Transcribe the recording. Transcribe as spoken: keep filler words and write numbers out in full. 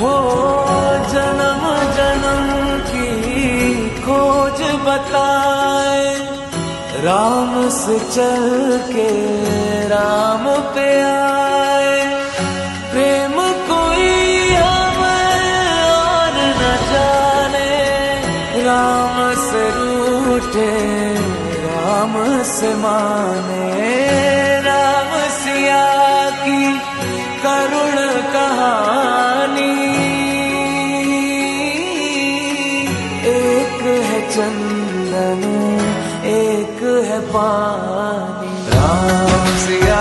हो जन्म जन्म की खोज बताए, राम से चल के राम पे आए। प्रेम कोई हमें और न जाने, राम से रूठे राम से माने। राम सिया की करुण कहानी, एक है चंदन एक है पानी। राम सिया